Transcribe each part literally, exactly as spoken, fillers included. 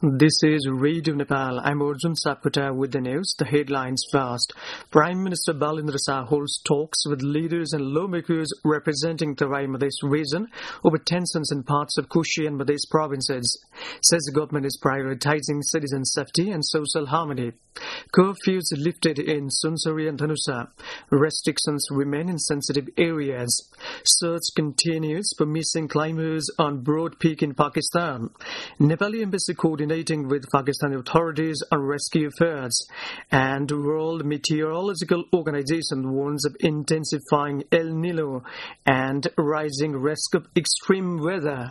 This is Radio Nepal. I'm Arjun Sapkota with the news. The headlines first. Prime Minister Balendra Shah holds talks with leaders and lawmakers representing Terai Madhesh region over tensions in parts of Kushi and Madhesh provinces. Says the government is prioritizing citizen safety and social harmony. Curfews lifted in Sunsari and Dhanusa. Restrictions remain in sensitive areas. Search continues for missing climbers on Broad Peak in Pakistan. Nepali Embassy coordinating with Pakistani authorities on rescue efforts, and the World Meteorological Organization warns of intensifying El Nino and rising risk of extreme weather.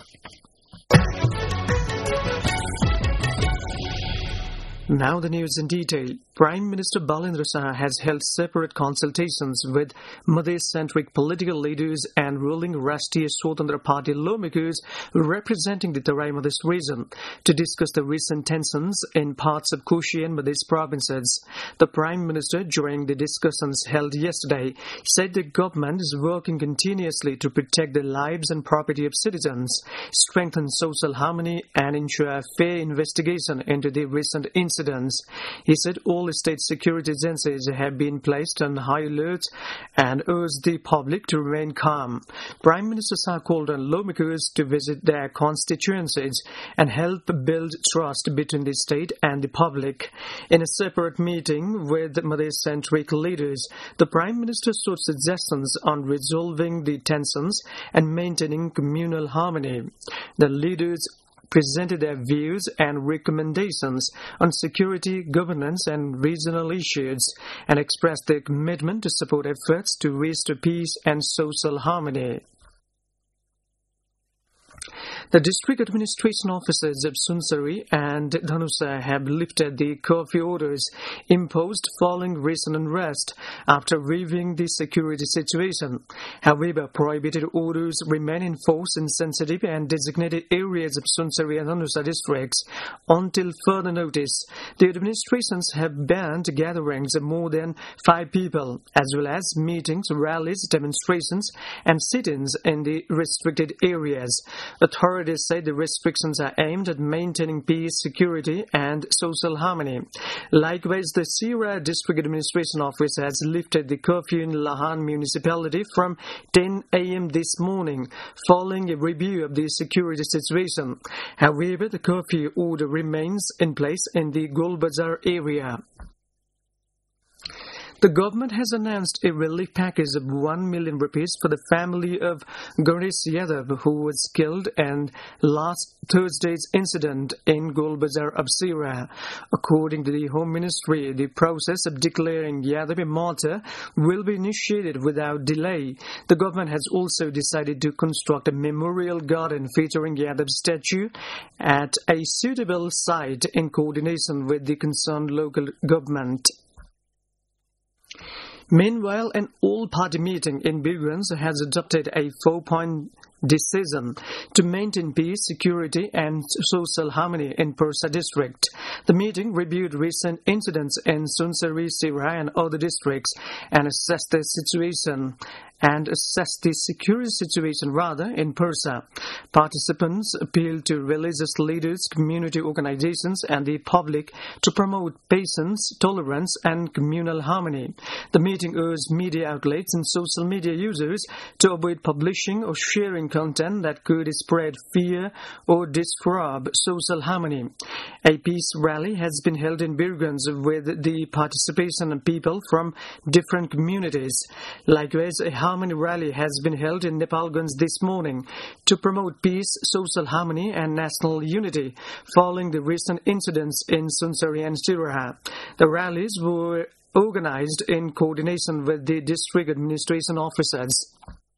Now the news in detail. Prime Minister Balendra Shah has held separate consultations with Madhesh-centric political leaders and ruling Rashtriya Swatantra Party lawmakers representing the Terai Madhesh region to discuss the recent tensions in parts of Kushi and Madhesh provinces. The Prime Minister, during the discussions held yesterday, said the government is working continuously to protect the lives and property of citizens, strengthen social harmony, and ensure a fair investigation into the recent incidents. He said all state security agencies have been placed on high alert and urged the public to remain calm. Prime Minister Shah called on lawmakers to visit their constituencies and help build trust between the state and the public. In a separate meeting with Madhesh-centric leaders, the Prime Minister sought suggestions on resolving the tensions and maintaining communal harmony. The leaders presented their views and recommendations on security, governance and regional issues and expressed their commitment to support efforts to restore peace and social harmony. The district administration officers of Sunsari and Dhanusa have lifted the curfew orders imposed following recent unrest after reviewing the security situation. However, prohibited orders remain in force in sensitive and designated areas of Sunsari and Dhanusa districts until further notice. The administrations have banned gatherings of more than five people, as well as meetings, rallies, demonstrations, and sit-ins in the restricted areas. Authorities say the restrictions are aimed at maintaining peace, security, and social harmony. Likewise, the Sira District Administration Office has lifted the curfew in Lahan municipality from ten a.m. this morning, following a review of the security situation. However, the curfew order remains in place in the Golbazar area. The government has announced a relief package of one million rupees for the family of Ganesh Yadav, who was killed in last Thursday's incident in Golbazar of Sira. According to the Home Ministry, the process of declaring Yadav a martyr will be initiated without delay. The government has also decided to construct a memorial garden featuring Yadav's statue at a suitable site in coordination with the concerned local government. Meanwhile, an all-party meeting in Birgunj has adopted a four-point decision to maintain peace, security, and social harmony in Persa district. The meeting reviewed recent incidents in Sunsari, Sira, and other districts and assessed the situation and assess the security situation rather in Persa. Participants appealed to religious leaders, community organizations, and the public to promote patience, tolerance, and communal harmony. The meeting urged media outlets and social media users to avoid publishing or sharing content that could spread fear or disturb social harmony. A peace rally has been held in Birgunj with the participation of people from different communities. Likewise, a harmony rally has been held in Nepalganj this morning to promote peace, social harmony, and national unity following the recent incidents in Sunsari and Sirah. The rallies were organized in coordination with the district administration officers.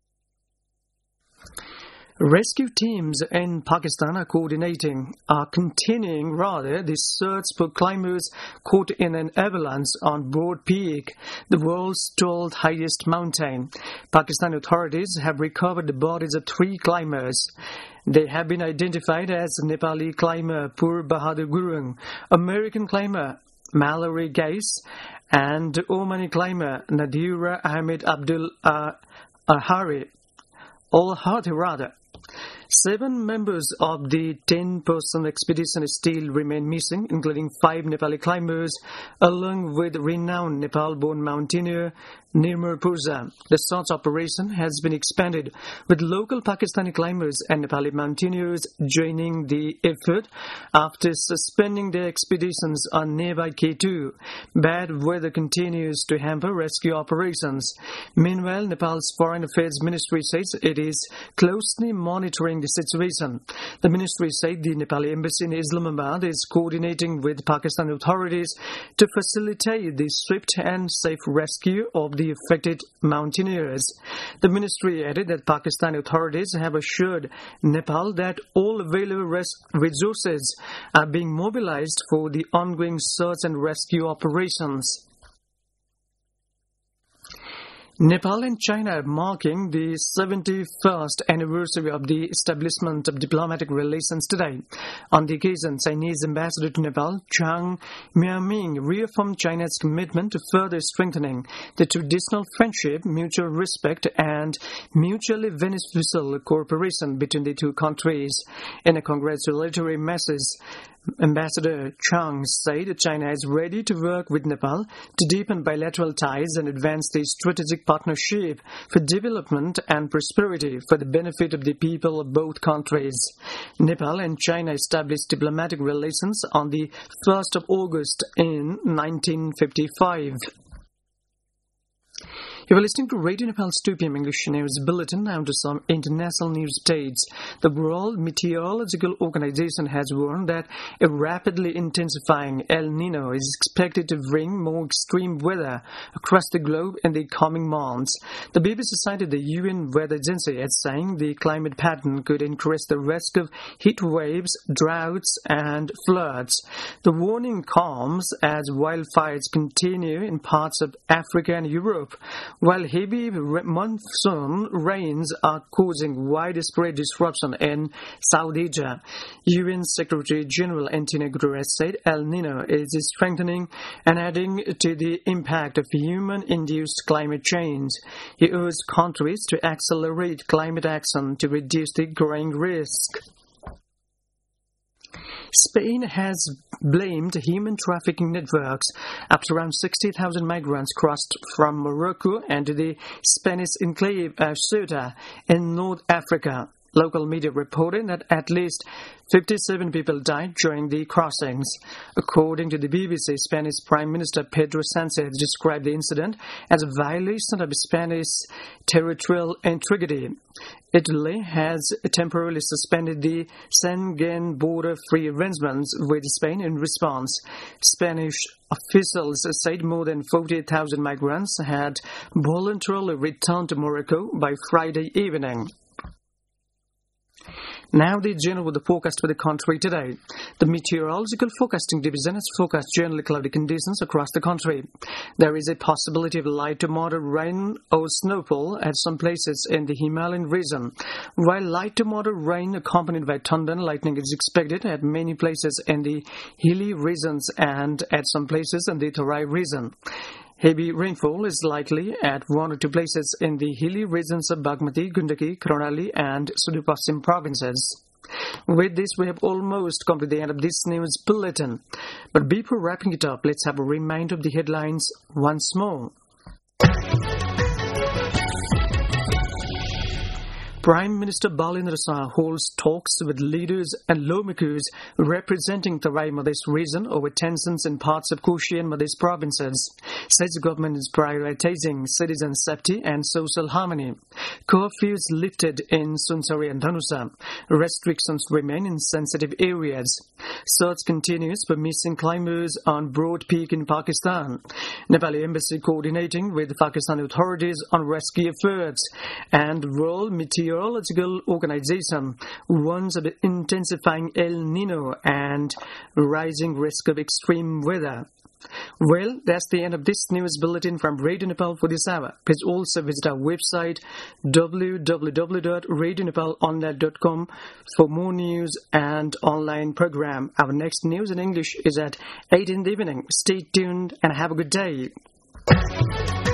Rescue teams in Pakistan are coordinating, are continuing rather, the search for climbers caught in an avalanche on Broad Peak, the world's tallest highest mountain. Pakistan authorities have recovered the bodies of three climbers. They have been identified as Nepali climber Pur Bahadur Gurung, American climber Mallory Gais, and Omani climber Nadira Ahmed Abdul uh, Ahari, Al-Hadi rather. Seven members of the ten-person expedition still remain missing, including five Nepali climbers, along with renowned Nepal-born mountaineer Nirmal Purja. The search operation has been expanded, with local Pakistani climbers and Nepali mountaineers joining the effort after suspending their expeditions on nearby K two. Bad weather continues to hamper rescue operations. Meanwhile, Nepal's Foreign Affairs Ministry says it is closely monitoring the situation. The ministry said the Nepali embassy in Islamabad is coordinating with Pakistan authorities to facilitate the swift and safe rescue of the affected mountaineers. The ministry added that Pakistan authorities have assured Nepal that all available res- resources are being mobilized for the ongoing search and rescue operations. Nepal and China are marking the seventy-first anniversary of the establishment of diplomatic relations today. On the occasion, Chinese ambassador to Nepal, Zhang Miaming, reaffirmed China's commitment to further strengthening the traditional friendship, mutual respect, and mutually beneficial cooperation between the two countries. In a congratulatory message, Ambassador Chang said that China is ready to work with Nepal to deepen bilateral ties and advance the strategic partnership for development and prosperity for the benefit of the people of both countries. Nepal and China established diplomatic relations on the first of August in nineteen fifty-five. You are listening to Radio Nepal's two p m English News Bulletin. Now to some international news updates. The World Meteorological Organization has warned that a rapidly intensifying El Nino is expected to bring more extreme weather across the globe in the coming months. The B B C cited the U N Weather Agency as saying the climate pattern could increase the risk of heat waves, droughts, and floods. The warning comes as wildfires continue in parts of Africa and Europe, while heavy monsoon rains are causing widespread disruption in South Asia. U N Secretary General Antonio Guterres said El Nino is strengthening and adding to the impact of human-induced climate change. He urged countries to accelerate climate action to reduce the growing risk. Spain has blamed human trafficking networks after around sixty thousand migrants crossed from Morocco into the Spanish enclave of Ceuta in North Africa. Local media reported that at least fifty-seven people died during the crossings. According to the B B C, Spanish Prime Minister Pedro Sánchez described the incident as a violation of Spanish territorial integrity. Italy has temporarily suspended the Schengen border-free arrangements with Spain in response. Spanish officials said more than forty thousand migrants had voluntarily returned to Morocco by Friday evening. Now the general with the forecast for the country today. The Meteorological Forecasting Division has forecast generally cloudy conditions across the country. There is a possibility of light to moderate rain or snowfall at some places in the Himalayan region, while light to moderate rain accompanied by thunder and lightning is expected at many places in the hilly regions and at some places in the Terai region. Heavy rainfall is likely at one or two places in the hilly regions of Bagmati, Gundaki, Karnali, and Sudur-Paschim provinces. With this, we have almost come to the end of this news bulletin. But before wrapping it up, let's have a reminder of the headlines once more. Prime Minister Balendra Shah holds talks with leaders and lawmakers representing the Terai Madhesh region over tensions in parts of Koshi and Madhesh provinces. Says the government is prioritizing citizen safety and social harmony. Curfews lifted in Sunsari and Dhanusa. Restrictions remain in sensitive areas. Search continues for missing climbers on Broad Peak in Pakistan. Nepali Embassy coordinating with Pakistan authorities on rescue efforts. And World Meteorological Meteorological Organization warns of the intensifying El Nino and rising risk of extreme weather. Well, that's the end of this news bulletin from Radio Nepal for this hour. Please also visit our website w w w dot radio nepal online dot com for more news and online program. Our next news in English is at eight in the evening. Stay tuned and have a good day.